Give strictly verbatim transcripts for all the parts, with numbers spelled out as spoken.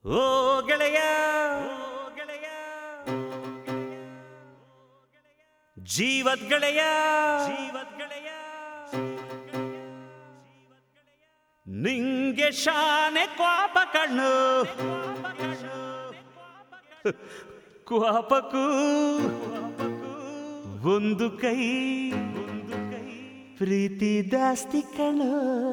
ಓ ಗೆಳೆಯ ಗೆಳೆಯ ಜೀವದ್ ಗೆಳೆಯ ಜೀವದ್ ಗೆಳೆಯ ನಿಂಗೆ ಶಾನೆ ಕ್ವಾಪ ಕಣ್ಣು ಕ್ವಾಪಕ್ಕೂ ಒಂದು ಕೈ ಒಂದು ಕೈ ಪ್ರೀತಿ ದಾಸ್ತಿ ಕಣ್ಣು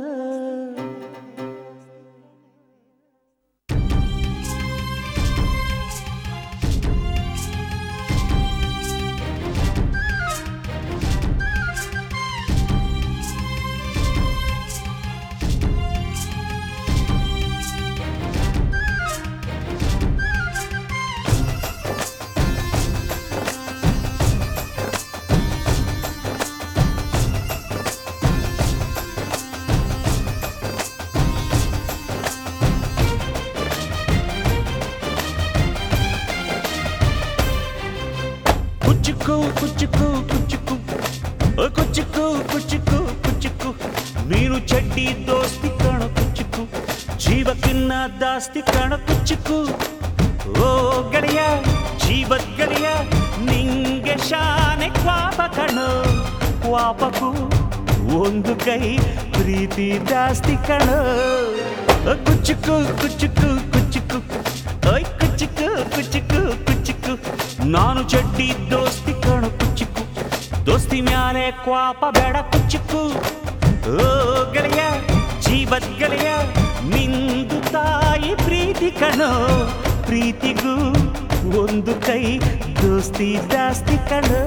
ಕುಚ್ಚುಕು ಕುಚ್ಚುಕು ಕುಚ್ಚುಕು ಕುಚ್ಚುಕು ಕುಚ್ಚುಕು ಕುಚ್ಚುಕು ನೀನು ಚಡ್ಡಿ ದೋಸ್ತಿ ಕಾಣ ಕುಚ್ಚುಕು ಜೀವಕ್ಕಿನ್ನ ದಾಸ್ತಿ ಕಾಣ ಕುಚ್ಚುಕು ಓ ಗೆಳೆಯ ಜೀವದ್ ಗೆಳೆಯ ನಿಂಗೆ ಶಾನೆ ಕ್ವಾಪ ಕಣೋ ಕ್ವಾಪಕ್ಕೂ ಒಂದು ಕೈ ಪ್ರೀತಿ ದಾಸ್ತಿ ಕಣೋ ಕುಚ್ಚುಕು ಕುಚ್ಚುಕು ಕುಚ್ಚುಕು ಓಯ್ ಕುಚ್ಚುಕು ಕುಚ್ಚುಕು ಕುಚ್ಚುಕು ನಾನು ಚಡ್ಡಿ ದೋಸ್ತಿ ಕಾಣು ಕುಚ್ಚುಕು ದೋಸ್ತಿ ಮ್ಯಾಲೆ ಕ್ವಾಪ ಬೇಡ ಕುಚ್ಚುಕು ಓ ಗೆಳೆಯ ಜೀವದ್ ಗೆಳೆಯ ನಿಂದು ತಾಯಿ ಪ್ರೀತಿ ಕಣೋ ಪ್ರೀತಿಗೂ ಒಂದು ಕೈ ದೋಸ್ತಿ ಜಾಸ್ತಿ ಕಣೋ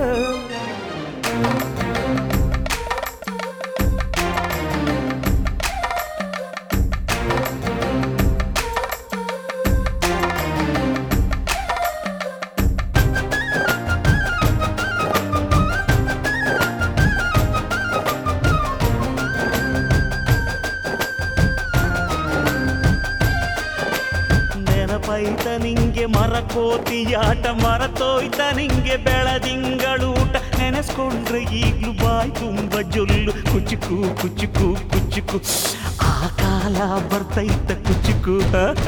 ನೆನಪೈತ ನಿಂಗೆ ಮರಕೋತಿಯಾಟ ಮರತೋಯ್ತ ನಿಂಗೆ ಬೆಳದಿಂಗಳೂಟ ನೆನೆಸ್ಕೊಂಡ್ರೆ ಈಗ್ಲೂ ಬಾಯ್ ತುಂಬ ಜೊಲ್ಲು ಕುಚ್ಚುಕು ಕುಚ್ಚುಕು ಕುಚ್ಚುಕು ಆ ಕಾಲ ಬರ್ತೈತ ಕುಚ್ಚುಕು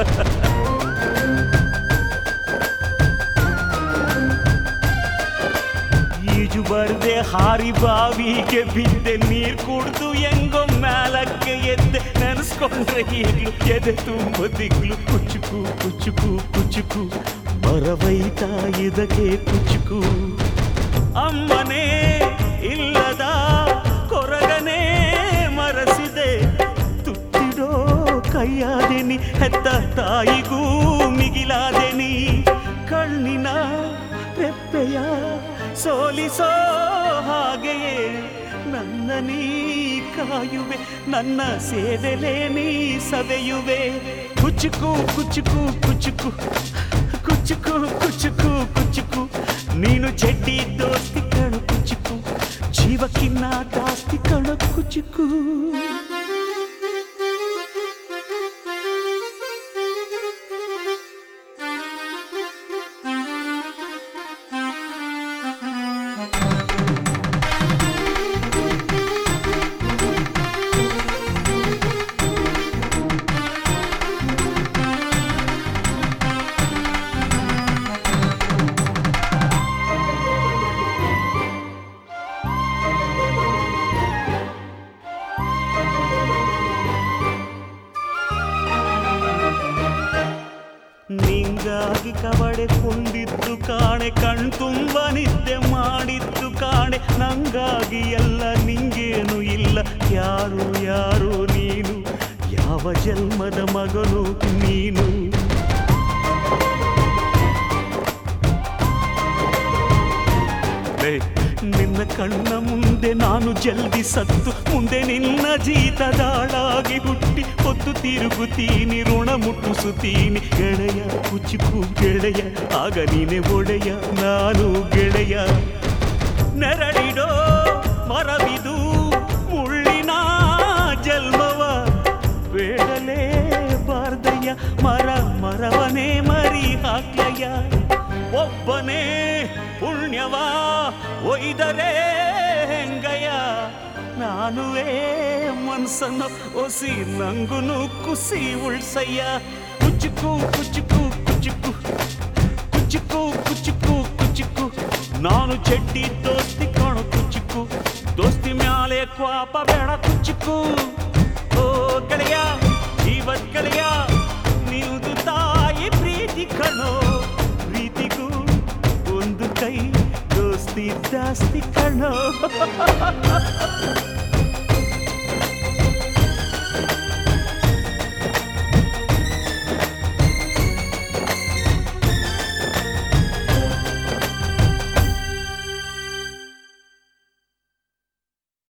ಈಜು ಬರ್ದೆ ಹಾರಿ ಬಾವಿಗೆ ಬಿದ್ದೆ ನೀರ್ ಕುಡ್ದು ಹೆಂಗೋ ಮ್ಯಾಲಕ್ಕೆ ಎದ್ದೆ ನೆನೆಸ್ಕೊಂಡ್ರೆ ಈಗ್ಲು ಎದೆ ತುಂಬ ದಿಗ್ಲು ಕುಚ್ಚುಕು ಕುಚ್ಚುಕು ಕುಚ್ಚುಕು ಬರವೈತ ಇದಕ್ಕೆ ಕುಚ್ಚುಕು ಅಮ್ಮನೇ ಇಲ್ಲದ ಕೊರಗನೇ ಮರಸಿದೆ ತುತ್ತಿಡೋ ಕೈಯಾದೆನಿ ಹೆತ್ತ ತಾಯಿಗೂ ಮಿಗಿಲಾದೆನಿ ಕಣ್ಣಿನ ರೆಪ್ಪೆಯ ಸೋಲಿಸೋ ಹಾಗೆಯೇ ನನ್ನ ನೀ ಕಾಯುವೆ ನನ್ನ ಸೇವೆಲೆ ನೀ ಸವೆಯುವೆ ಕುಚ್ಚುಕು ಕುಚ್ಚುಕು ಕುಚ್ಚುಕು ಕುಚ್ಚುಕು ಕುಚ್ಚುಕು ಕುಚ್ಚುಕು ನೀನು ಚಡ್ಡಿ ದೋಸ್ತಿ ಕಣು ಕುಚ್ಚುಕು ಜೀವಕ್ಕಿನ್ನ ದಾಸ್ತಿ ಕಣು ಕುಚ್ಚುಕು ನಿಂಗಾಗಿ ಕವಡೆ ಕೊಂಡಿದ್ದು ಕಾಣೆ ಕಣ್ತುಂಬ ನಿದ್ದೆ ಮಾಡಿದ್ದು ಕಾಣೆ ನಂಗಾಗಿ ಎಲ್ಲ ನಿಂಗೇನು ಇಲ್ಲ ಯಾರು ಯಾರು ನೀನು ಯಾವ ಜನ್ಮದ ಮಗನು ನೀನು ನಿನ್ನ ಕಣ್ಣ ಮುಂದೆ ನಾನು ಜಲ್ದಿ ಸತ್ತು ಮುಂದೆ ನಿನ್ನ ಜೀತದಾಳಾಗಿ ಹುಟ್ಟಿ ಹೊತ್ತು ತಿರುಗುತ್ತೀನಿ ಋಣ ಮುಟ್ಟಿಸುತ್ತೀನಿ ಗೆಳೆಯ ಕುಚ್ಚುಕು ಗೆಳೆಯ ಆಗ ನೀನೆ ಒಡೆಯ ನಾನು ಗೆಳೆಯ ನೆರಳಿಡೋ ಮರವಿದು ಮುಳ್ಳಿನ ಜನ್ಮವ ಬೇಡಲೇ ಬಾರ್ದಯ್ಯ ಮರ ಮರವನೇ ಮರಿ ಹಾಕ್ಲಯ್ಯ ಒಬ್ಬನೇ ಪುಣ್ಯವ ಒಯ್ದರೆ ಹೆಂಗಯ್ಯ ನಾನುವೇ ಮನ್ಸನ್ನು ಒಸಿ ನಂಗುನು ಕುಸಿ ಉಳ್ಸಯ್ಯ ಕುಚುಕು ಕುಚುಕು ಕುಚುಕು ಕುಚುಕು ಕುಚುಕು ಕುಚುಕು ನಾನು ಚಡ್ಡಿ ದೋಸ್ತಿ ಕಾಣು ಕುಚುಕು ದೋಸ್ತಿ ಮ್ಯಾಲೆ ಕ್ವಾಪ ಬೇಡ ಕುಚುಕು ಓ ಗೆಳೆಯ ಜೀವದ್ ಗೆಳೆಯ ನಿಂದು ತಾಯಿ ಪ್ರೀತಿ ಕಣೋ ಪ್ರೀತಿಗೂ ಒಂದು ಕೈ ದೋಸ್ತಿ ಜಾಸ್ತಿ ಕಣೋ